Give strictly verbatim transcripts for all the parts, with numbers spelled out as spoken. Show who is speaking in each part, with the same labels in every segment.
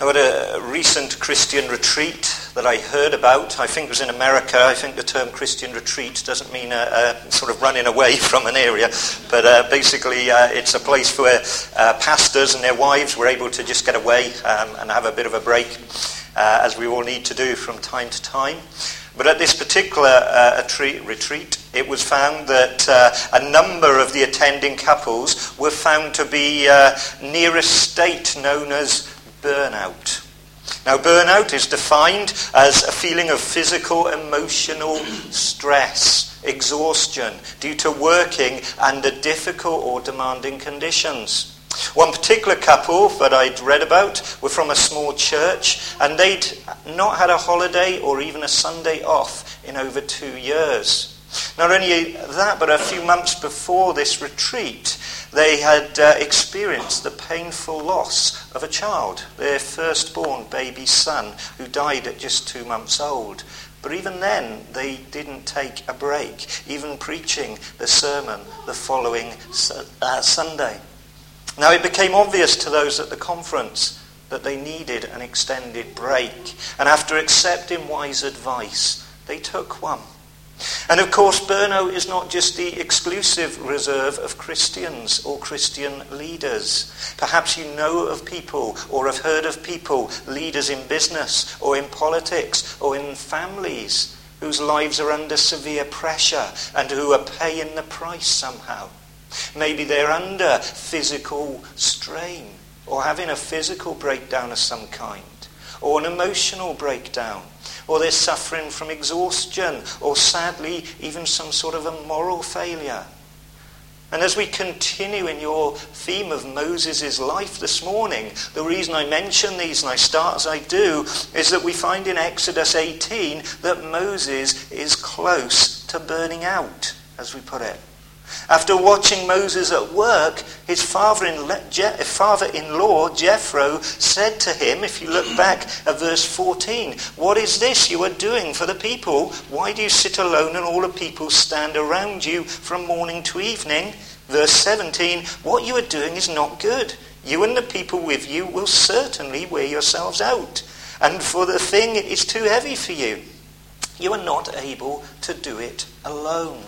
Speaker 1: I had a recent Christian retreat that I heard about. I think it was in America. I think the term Christian retreat doesn't mean a, a sort of running away from an area, but uh, basically uh, it's a place where uh, pastors and their wives were able to just get away um, and have a bit of a break, uh, as we all need to do from time to time. But at this particular uh, retreat, it was found that uh, a number of the attending couples were found to be uh, near a state known as burnout. Now, burnout is defined as a feeling of physical, emotional stress, exhaustion, due to working under difficult or demanding conditions. One particular couple that I'd read about were from a small church, and they'd not had a holiday or even a Sunday off in over two years. Not only that, but a few months before this retreat, they had uh, experienced the painful loss of a child, their firstborn baby son, who died at just two months old. But even then, they didn't take a break, even preaching the sermon the following uh, Sunday. Now, it became obvious to those at the conference that they needed an extended break. And after accepting wise advice, they took one. And of course, burnout is not just the exclusive reserve of Christians or Christian leaders. Perhaps you know of people or have heard of people, leaders in business or in politics or in families, whose lives are under severe pressure and who are paying the price somehow. Maybe they're under physical strain or having a physical breakdown of some kind, or an emotional breakdown, or they're suffering from exhaustion, or sadly even some sort of a moral failure. And as we continue in your theme of Moses' life this morning, the reason I mention these, and I start as I do, is that we find in Exodus eighteen that Moses is close to burning out, as we put it. After watching Moses at work, his father-in-law Jethro said to him, if you look back at verse fourteen, "What is this you are doing for the people? Why do you sit alone and all the people stand around you from morning to evening?" Verse seventeen, "What you are doing is not good. You and the people with you will certainly wear yourselves out, and for the thing is too heavy for you. You are not able to do it alone."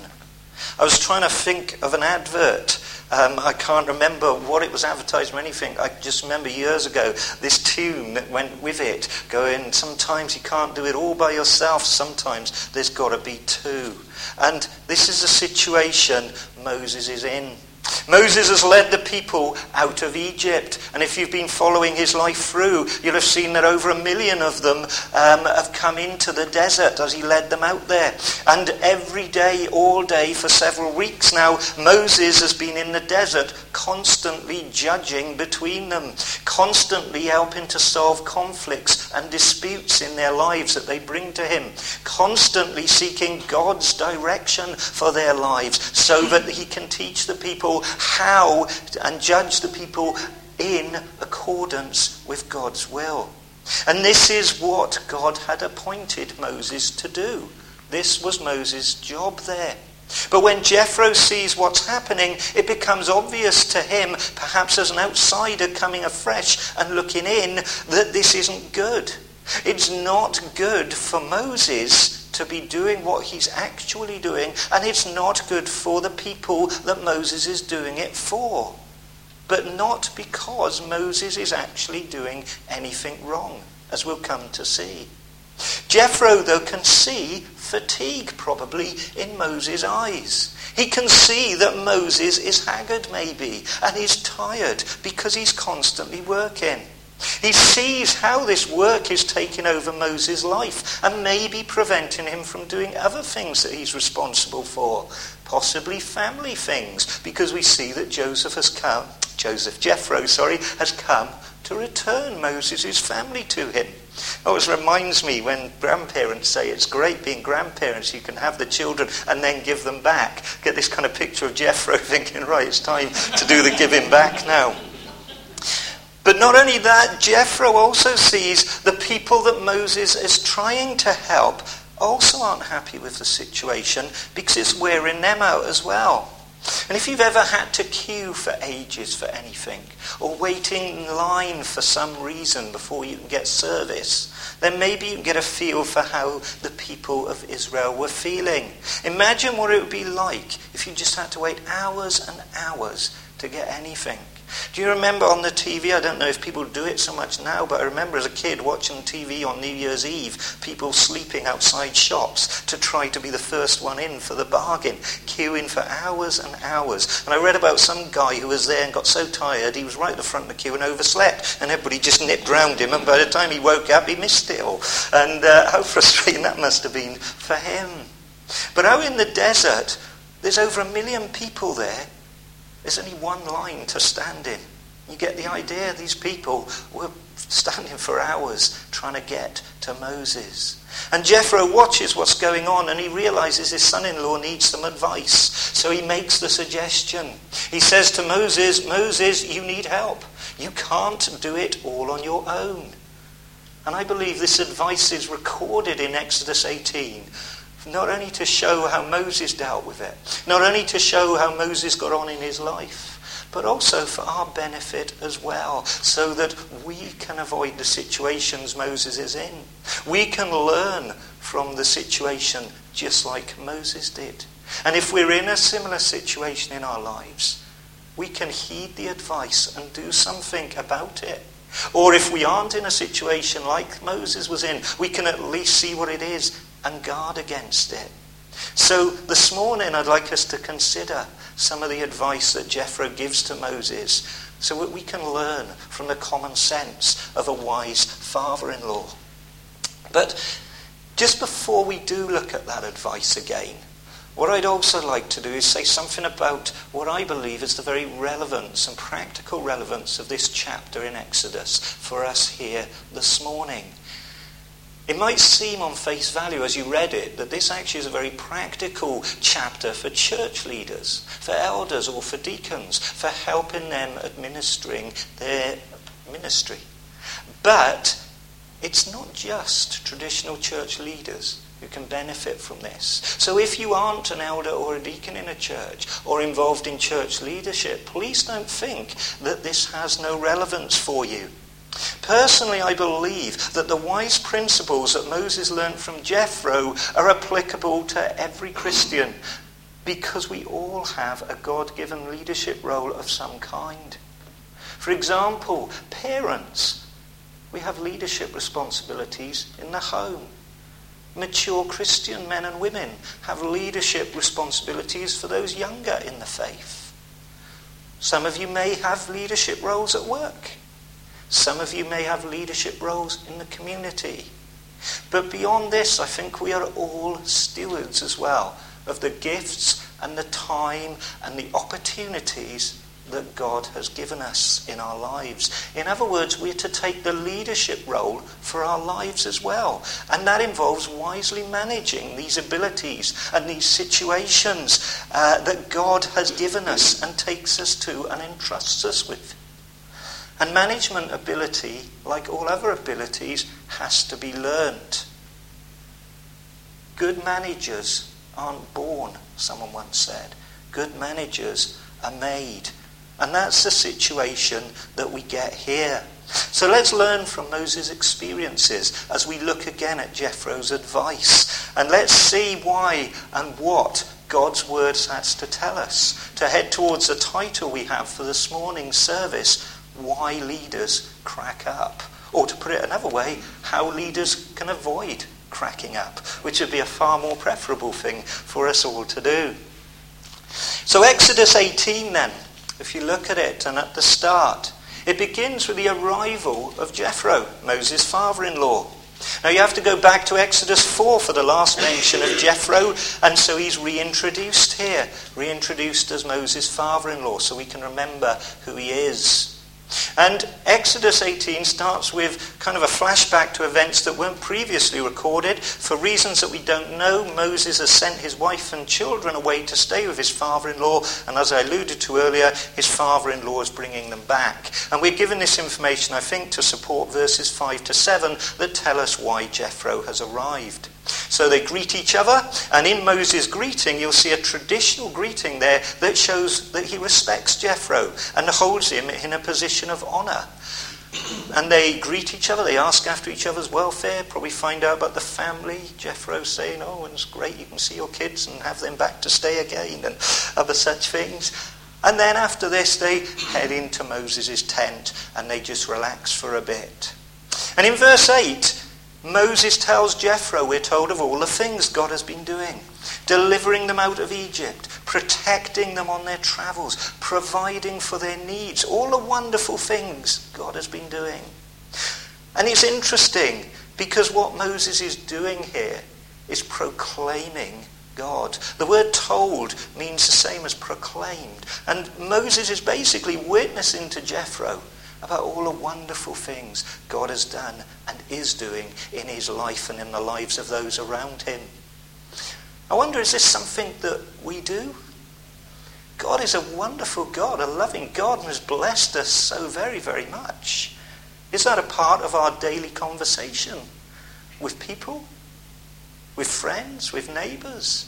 Speaker 1: I was trying to think of an advert. Um, I can't remember what it was advertised or anything. I just remember years ago this tune that went with it, going, sometimes you can't do it all by yourself, sometimes there's got to be two. And this is the situation Moses is in. Moses has led the people out of Egypt, and if you've been following his life through, you'll have seen that over a million of them um, have come into the desert as he led them out there. And every day, all day, for several weeks now, Moses has been in the desert, constantly judging between them, constantly helping to solve conflicts and disputes in their lives that they bring to him, constantly seeking God's direction for their lives so that he can teach the people how and judge the people in accordance with God's will. And this is what God had appointed Moses to do. This was Moses' job there. But when Jethro sees what's happening, it becomes obvious to him, perhaps as an outsider coming afresh and looking in, that this isn't good. It's not good for Moses to be doing what he's actually doing, and it's not good for the people that Moses is doing it for. But not because Moses is actually doing anything wrong, as we'll come to see. Jethro, though, can see fatigue probably in Moses' eyes. He can see that Moses is haggard maybe, and he's tired because he's constantly working. He sees how this work is taking over Moses' life and maybe preventing him from doing other things that he's responsible for, possibly family things, because we see that Joseph has come, Joseph Jethro, sorry, has come to return Moses' family to him. It always reminds me when grandparents say it's great being grandparents, you can have the children and then give them back. Get this kind of picture of Jethro thinking, right, it's time to do the giving back now. But not only that, Jethro also sees the people that Moses is trying to help also aren't happy with the situation because it's wearing them out as well. And if you've ever had to queue for ages for anything, or waiting in line for some reason before you can get service, then maybe you can get a feel for how the people of Israel were feeling. Imagine what it would be like if you just had to wait hours and hours to get anything. Do you remember on the T V, I don't know if people do it so much now, but I remember as a kid watching T V on New Year's Eve, people sleeping outside shops to try to be the first one in for the bargain, queuing for hours and hours. And I read about some guy who was there and got so tired, he was right at the front of the queue and overslept, and everybody just nipped round him, and by the time he woke up, he missed it all. And uh, how frustrating that must have been for him. But out in the desert, there's over a million people there. There's only one line to stand in. You get the idea. These people were standing for hours trying to get to Moses. And Jethro watches what's going on, and he realizes his son-in-law needs some advice. So he makes the suggestion. He says to Moses, Moses, you need help. You can't do it all on your own. And I believe this advice is recorded in Exodus eighteen. Not only to show how Moses dealt with it, not only to show how Moses got on in his life, but also for our benefit as well, so that we can avoid the situations Moses is in. We can learn from the situation just like Moses did. And if we're in a similar situation in our lives, we can heed the advice and do something about it. Or if we aren't in a situation like Moses was in, we can at least see what it is and guard against it. So this morning I'd like us to consider some of the advice that Jethro gives to Moses so that we can learn from the common sense of a wise father-in-law. But just before we do look at that advice again, what I'd also like to do is say something about what I believe is the very relevance and practical relevance of this chapter in Exodus for us here this morning. It might seem on face value as you read it that this actually is a very practical chapter for church leaders, for elders or for deacons, for helping them administering their ministry. But it's not just traditional church leaders who can benefit from this. So if you aren't an elder or a deacon in a church or involved in church leadership, please don't think that this has no relevance for you. Personally, I believe that the wise principles that Moses learned from Jethro are applicable to every Christian because we all have a God-given leadership role of some kind. For example, parents, we have leadership responsibilities in the home. Mature Christian men and women have leadership responsibilities for those younger in the faith. Some of you may have leadership roles at work. Some of you may have leadership roles in the community. But beyond this, I think we are all stewards as well of the gifts and the time and the opportunities that God has given us in our lives. In other words, we're to take the leadership role for our lives as well. And that involves wisely managing these abilities and these situations uh, that God has given us and takes us to and entrusts us with. And management ability, like all other abilities, has to be learnt. Good managers aren't born, someone once said. Good managers are made. And that's the situation that we get here. So let's learn from Moses' experiences as we look again at Jethro's advice. And let's see why and what God's word has to tell us. To head towards the title we have for this morning's service, Why Leaders Crack Up. Or to put it another way, how leaders can avoid cracking up, which would be a far more preferable thing for us all to do. So Exodus eighteen then, if you look at it, and at the start, it begins with the arrival of Jethro, Moses' father-in-law. Now you have to go back to Exodus four for the last mention of Jethro, and so he's reintroduced here, reintroduced as Moses' father-in-law, so we can remember who he is. And Exodus eighteen starts with kind of a flashback to events that weren't previously recorded. For reasons that we don't know, Moses has sent his wife and children away to stay with his father-in-law, and as I alluded to earlier, his father-in-law is bringing them back. And we're given this information, I think, to support verses five to seven that tell us why Jethro has arrived. So they greet each other, and in Moses' greeting, you'll see a traditional greeting there that shows that he respects Jethro and holds him in a position of honour. And they greet each other, they ask after each other's welfare, probably find out about the family. Jethro saying, oh, it's great, you can see your kids and have them back to stay again, and other such things. And then after this, they head into Moses' tent, and they just relax for a bit. And in verse eight, Moses tells Jethro, we're told, of all the things God has been doing. Delivering them out of Egypt, protecting them on their travels, providing for their needs, all the wonderful things God has been doing. And it's interesting because what Moses is doing here is proclaiming God. The word told means the same as proclaimed. And Moses is basically witnessing to Jethro about all the wonderful things God has done and is doing in his life and in the lives of those around him. I wonder, is this something that we do? God is a wonderful God, a loving God, and has blessed us so very, very much. Is that a part of our daily conversation with people, with friends, with neighbours?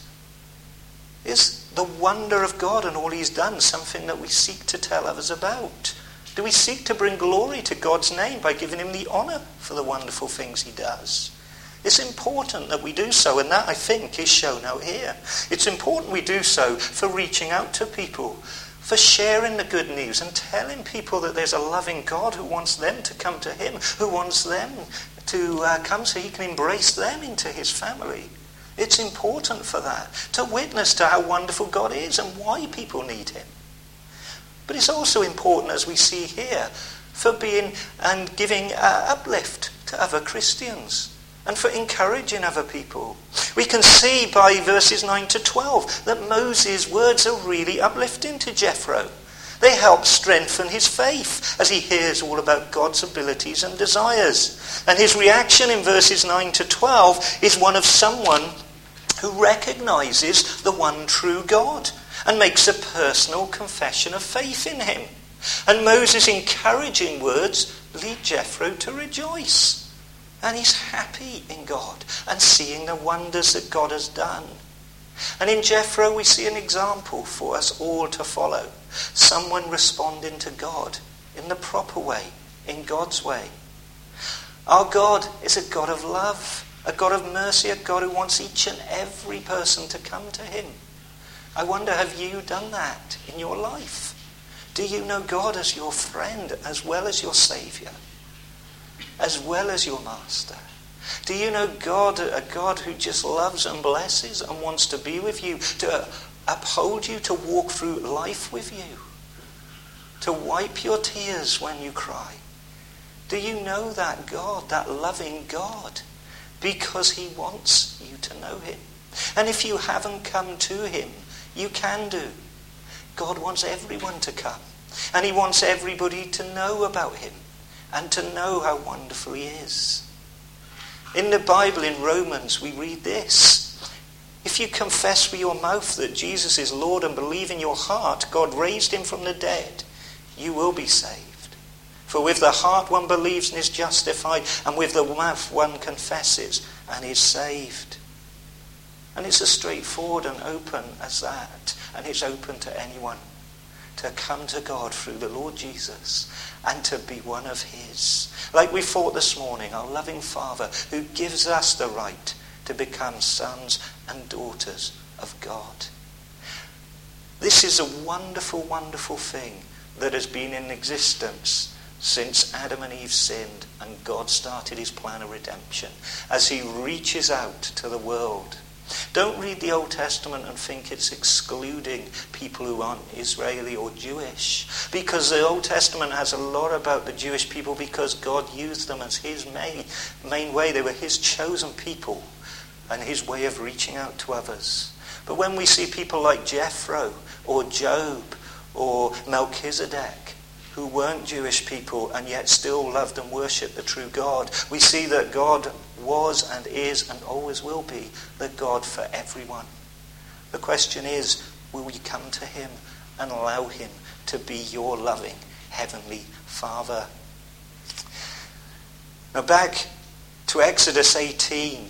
Speaker 1: Is the wonder of God and all he's done something that we seek to tell others about? Do we seek to bring glory to God's name by giving him the honour for the wonderful things he does? It's important that we do so, and that, I think, is shown out here. It's important we do so for reaching out to people, for sharing the good news and telling people that there's a loving God who wants them to come to him, who wants them to uh, come so he can embrace them into his family. It's important for that, to witness to how wonderful God is and why people need him. But it's also important, as we see here, for being and giving uh, uplift to other Christians and for encouraging other people. We can see by verses nine to twelve that Moses' words are really uplifting to Jethro. They help strengthen his faith as he hears all about God's abilities and desires. And his reaction in verses nine to twelve is one of someone who recognizes the one true God and makes a personal confession of faith in him. And Moses' encouraging words lead Jethro to rejoice. And he's happy in God and seeing the wonders that God has done. And in Jethro we see an example for us all to follow. Someone responding to God in the proper way, in God's way. Our God is a God of love, a God of mercy, a God who wants each and every person to come to him. I wonder, have you done that in your life? Do you know God as your friend as well as your Saviour? As well as your master? Do you know God, a God who just loves and blesses and wants to be with you, to uphold you, to walk through life with you, to wipe your tears when you cry? Do you know that God, that loving God? Because he wants you to know him. And if you haven't come to him, you can do. God wants everyone to come. And he wants everybody to know about him and to know how wonderful he is. In the Bible, in Romans, we read this. If you confess with your mouth that Jesus is Lord and believe in your heart God raised him from the dead, you will be saved. For with the heart one believes and is justified, and with the mouth one confesses and is saved. And it's as straightforward and open as that. And it's open to anyone to come to God through the Lord Jesus and to be one of his. Like we thought this morning, our loving Father who gives us the right to become sons and daughters of God. This is a wonderful, wonderful thing that has been in existence since Adam and Eve sinned and God started his plan of redemption as he reaches out to the world. Don't read the Old Testament and think it's excluding people who aren't Israeli or Jewish, because the Old Testament has a lot about the Jewish people because God used them as his main, main way. They were his chosen people and his way of reaching out to others. But when we see people like Jethro or Job or Melchizedek, who weren't Jewish people and yet still loved and worshipped the true God, we see that God was and is and always will be the God for everyone. The question is, will you come to him and allow him to be your loving heavenly Father? Now back to Exodus eighteen.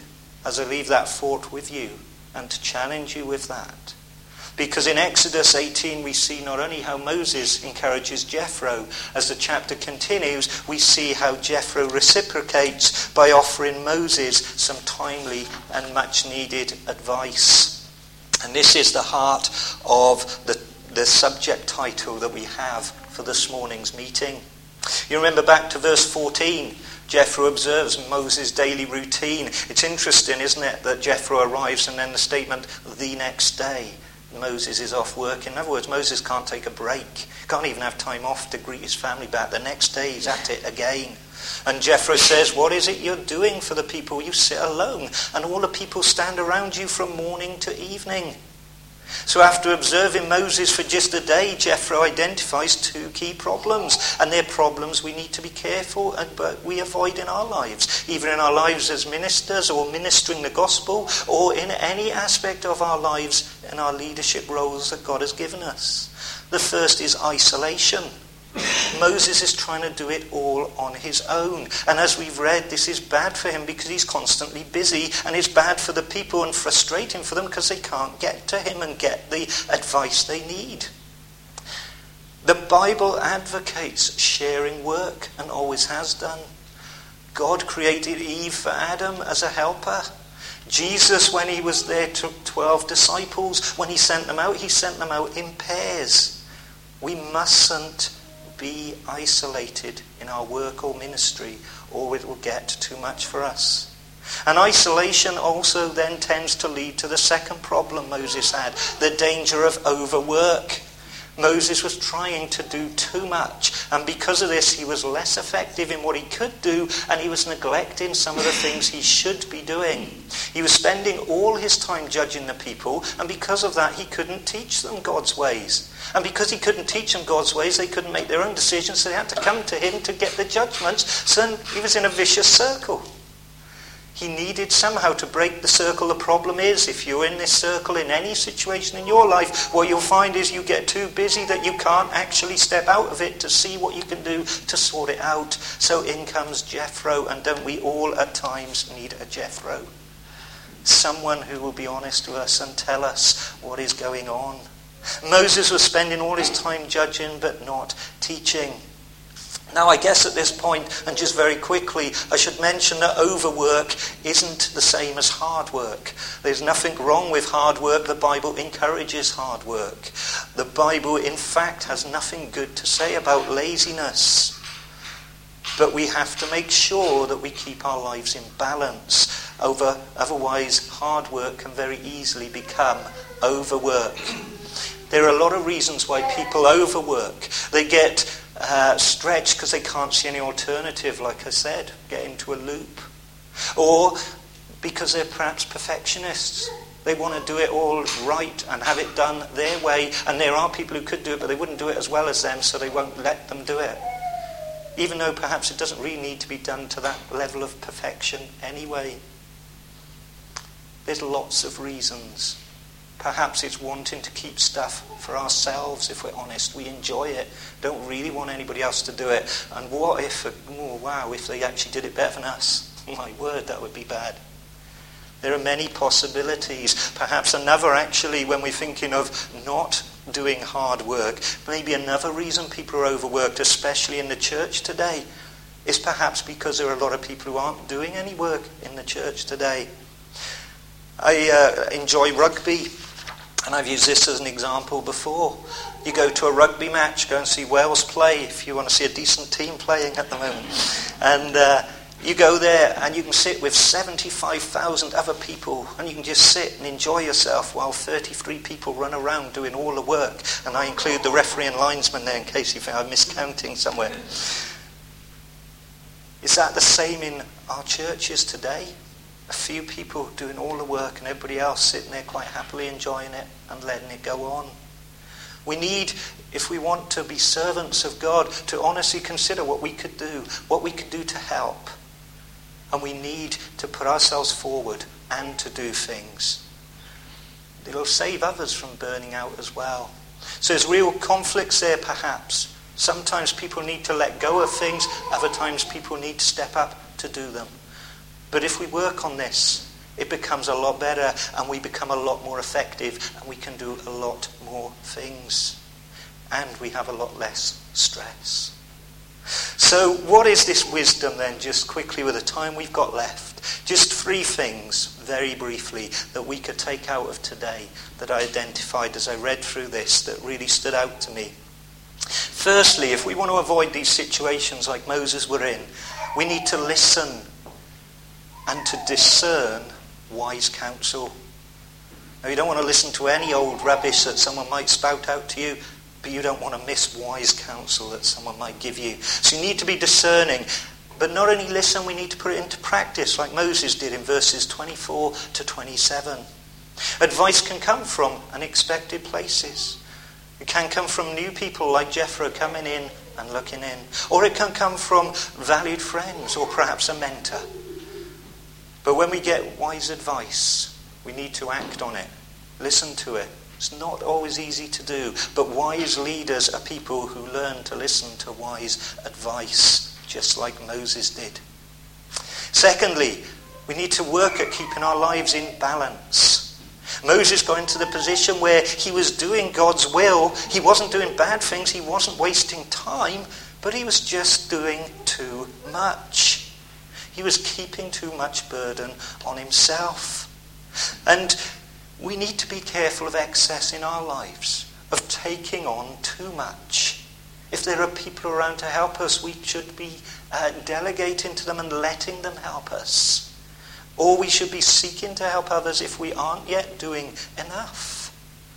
Speaker 1: as I leave that thought with you and to challenge you with that. Because in Exodus eighteen we see not only how Moses encourages Jethro, as the chapter continues, we see how Jethro reciprocates by offering Moses some timely and much needed advice. And this is the heart of the, the subject title that we have for this morning's meeting. You remember back to verse fourteen, Jethro observes Moses' daily routine. It's interesting, isn't it, that Jethro arrives and then the statement, the next day. Moses is off work. In other words, Moses can't take a break. Can't even have time off to greet his family back. The next day he's at it again. And Jethro says, what is it you're doing for the people? You sit alone and all the people stand around you from morning to evening. So after observing Moses for just a day, Jethro identifies two key problems. And they're problems we need to be careful and but we avoid in our lives. Either in our lives as ministers or ministering the gospel, or in any aspect of our lives in our leadership roles that God has given us. The first is isolation. Moses is trying to do it all on his own. And as we've read, this is bad for him because he's constantly busy, and it's bad for the people and frustrating for them because they can't get to him and get the advice they need. The Bible advocates sharing work and always has done. God created Eve for Adam as a helper. Jesus, when he was there, took twelve disciples. When he sent them out, he sent them out in pairs. We mustn't be isolated in our work or ministry, or it will get too much for us. And isolation also then tends to lead to the second problem Moses had, the danger of overwork. Moses was trying to do too much, and because of this he was less effective in what he could do, and he was neglecting some of the things he should be doing. He was spending all his time judging the people, and because of that he couldn't teach them God's ways. And because he couldn't teach them God's ways, they couldn't make their own decisions, so they had to come to him to get the judgments. So he was in a vicious circle. He needed somehow to break the circle. The problem is, if you're in this circle in any situation in your life, what you'll find is you get too busy that you can't actually step out of it to see what you can do to sort it out. So in comes Jethro, and don't we all at times need a Jethro? Someone who will be honest to us and tell us what is going on. Moses was spending all his time judging but not teaching. Now I guess at this point, and just very quickly, I should mention that overwork isn't the same as hard work. There's nothing wrong with hard work. The Bible encourages hard work. The Bible, in fact, has nothing good to say about laziness. But we have to make sure that we keep our lives in balance. Over, otherwise, hard work can very easily become overwork. There are a lot of reasons why people overwork. They get uh, stretched because they can't see any alternative, like I said, get into a loop. Or because they're perhaps perfectionists. They want to do it all right and have it done their way. And there are people who could do it, but they wouldn't do it as well as them, so they won't let them do it. Even though perhaps it doesn't really need to be done to that level of perfection anyway. There's lots of reasons. Perhaps it's wanting to keep stuff for ourselves, if we're honest. We enjoy it, don't really want anybody else to do it. And what if, oh wow, if they actually did it better than us? My word, that would be bad. There are many possibilities. Perhaps another, actually, when we're thinking of not doing hard work, maybe another reason people are overworked, especially in the church today, is perhaps because there are a lot of people who aren't doing any work in the church today. I uh, enjoy rugby, and I've used this as an example before. You go to a rugby match, go and see Wales play, if you want to see a decent team playing at the moment. And uh, you go there and you can sit with seventy-five thousand other people, and you can just sit and enjoy yourself while thirty-three people run around doing all the work. And I include the referee and linesman there in case you think I'm miscounting somewhere. Is that the same in our churches today? A few people doing all the work and everybody else sitting there quite happily enjoying it and letting it go on. We need, if we want to be servants of God, to honestly consider what we could do, what we could do to help. And we need to put ourselves forward and to do things. It'll save others from burning out as well. So there's real conflicts there perhaps. Sometimes people need to let go of things, other times people need to step up to do them. But if we work on this, It becomes a lot better, and we become a lot more effective, and we can do a lot more things. And we have a lot less stress. So what is this wisdom then, just quickly with the time we've got left? Just three things, very briefly, that we could take out of today that I identified as I read through this that really stood out to me. Firstly, if we want to avoid these situations like Moses were in, we need to listen and to discern wise counsel. Now, you don't want to listen to any old rubbish that someone might spout out to you, but you don't want to miss wise counsel that someone might give you. So you need to be discerning. But not only listen, we need to put it into practice like Moses did in verses twenty-four to twenty-seven. Advice can come from unexpected places. It can come from new people like Jethro coming in and looking in. Or it can come from valued friends or perhaps a mentor. But when we get wise advice, we need to act on it. Listen to it. It's not always easy to do, but wise leaders are people who learn to listen to wise advice, just like Moses did. Secondly, we need to work at keeping our lives in balance. Moses got into the position where he was doing God's will. He wasn't doing bad things. He wasn't wasting time, but he was just doing too much. He was keeping too much burden on himself. And we need to be careful of excess in our lives, of taking on too much. If there are people around to help us, we should be uh, delegating to them and letting them help us. Or we should be seeking to help others if we aren't yet doing enough.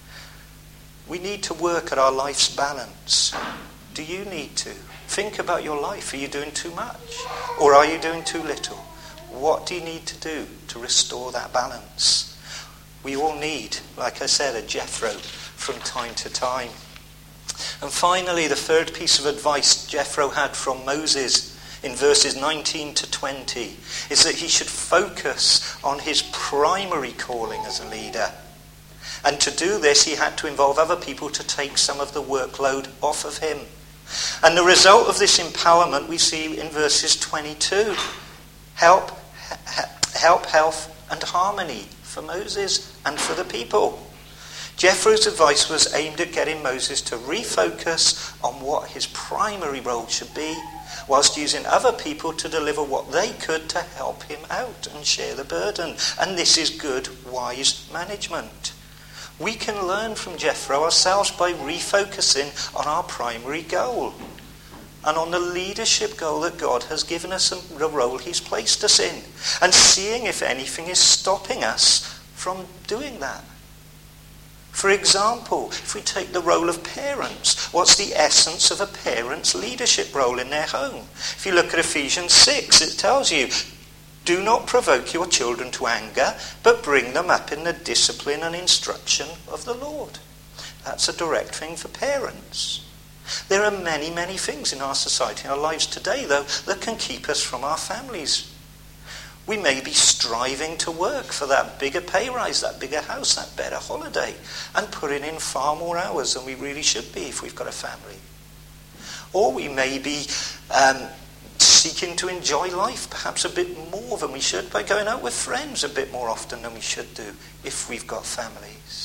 Speaker 1: We need to work at our life's balance. Do you need to? Think about your life. Are you doing too much? Or are you doing too little? What do you need to do to restore that balance? We all need, like I said, a Jethro from time to time. And finally, the third piece of advice Jethro had from Moses in verses nineteen to twenty is that he should focus on his primary calling as a leader. And to do this, he had to involve other people to take some of the workload off of him. And the result of this empowerment we see in verses twenty-two. Help, help, health, and harmony for Moses and for the people. Jethro's advice was aimed at getting Moses to refocus on what his primary role should be, whilst using other people to deliver what they could to help him out and share the burden. And this is good, wise management. We can learn from Jethro ourselves by refocusing on our primary goal and on the leadership goal that God has given us and the role he's placed us in, and seeing if anything is stopping us from doing that. For example, if we take the role of parents, what's the essence of a parent's leadership role in their home? If you look at Ephesians six, it tells you, do not provoke your children to anger, but bring them up in the discipline and instruction of the Lord. That's a direct thing for parents. There are many, many things in our society, in our lives today, though, that can keep us from our families. We may be striving to work for that bigger pay rise, that bigger house, that better holiday, and putting in far more hours than we really should be if we've got a family. Or we may be um, seeking to enjoy life perhaps a bit more than we should by going out with friends a bit more often than we should do if we've got families.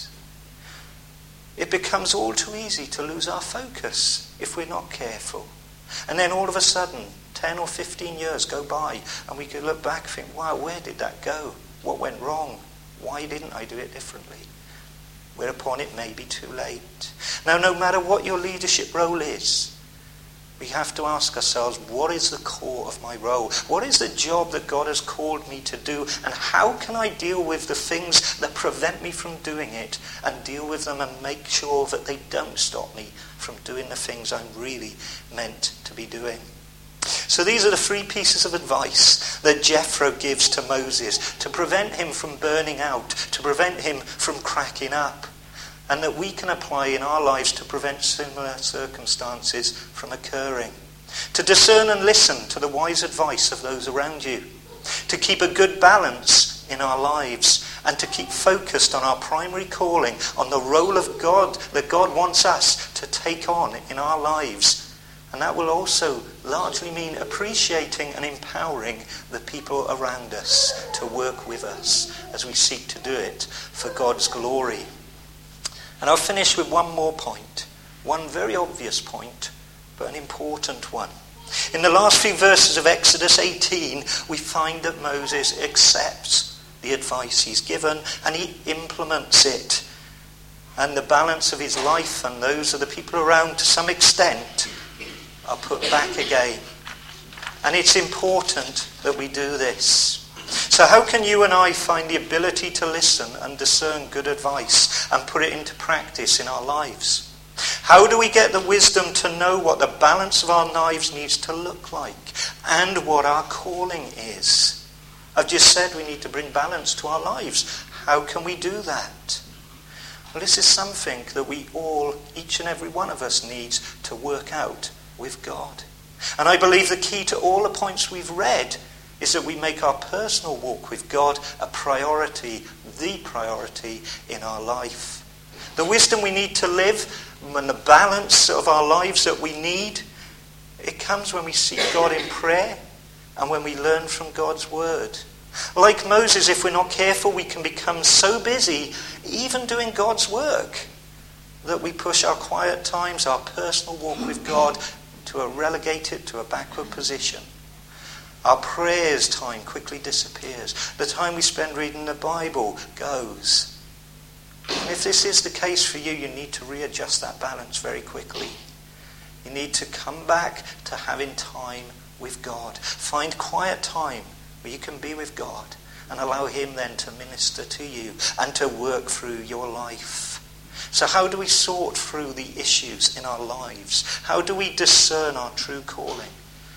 Speaker 1: It becomes all too easy to lose our focus if we're not careful. And then all of a sudden, ten or fifteen years go by, and we could look back and think, wow, where did that go? What went wrong? Why didn't I do it differently? Whereupon it may be too late. Now, no matter what your leadership role is, we have to ask ourselves, what is the core of my role? What is the job that God has called me to do? And how can I deal with the things that prevent me from doing it, and deal with them and make sure that they don't stop me from doing the things I'm really meant to be doing? So these are the three pieces of advice that Jethro gives to Moses to prevent him from burning out, to prevent him from cracking up, and that we can apply in our lives to prevent similar circumstances from occurring. To discern and listen to the wise advice of those around you. To keep a good balance in our lives, and to keep focused on our primary calling, on the role of God that God wants us to take on in our lives, And that will also largely mean appreciating and empowering the people around us to work with us as we seek to do it for God's glory. And I'll finish with one more point. One very obvious point, but an important one. In the last few verses of Exodus eighteen, we find that Moses accepts the advice he's given and he implements it. And the balance of his life and those of the people around, to some extent, are put back again. And it's important that we do this. So how can you and I find the ability to listen and discern good advice and put it into practice in our lives? How do we get the wisdom to know what the balance of our lives needs to look like and what our calling is? I've just said we need to bring balance to our lives. How can we do that? Well, this is something that we all, each and every one of us, needs to work out with God. And I believe the key to all the points we've read is that we make our personal walk with God a priority, the priority in our life. The wisdom we need to live and the balance of our lives that we need, it comes when we seek God in prayer and when we learn from God's word. Like Moses, if we're not careful, we can become so busy, even doing God's work, that we push our quiet times, our personal walk with God, to a relegated to a backward position. Our prayers time quickly disappears. The time we spend reading the Bible goes. And if this is the case for you, you need to readjust that balance very quickly. You need to come back to having time with God. Find quiet time where you can be with God and allow him then to minister to you and to work through your life. So how do we sort through the issues in our lives? How do we discern our true calling?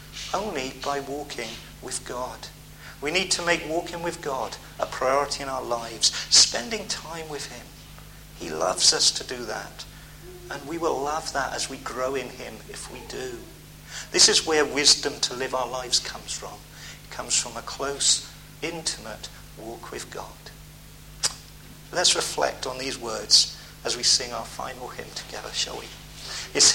Speaker 1: Only by walking with God. We need to make walking with God a priority in our lives, spending time with him. He loves us to do that. And we will love that as we grow in him if we do. This is where wisdom to live our lives comes from. It comes from a close, intimate walk with God. Let's reflect on these words as we sing our final hymn together, shall we? It's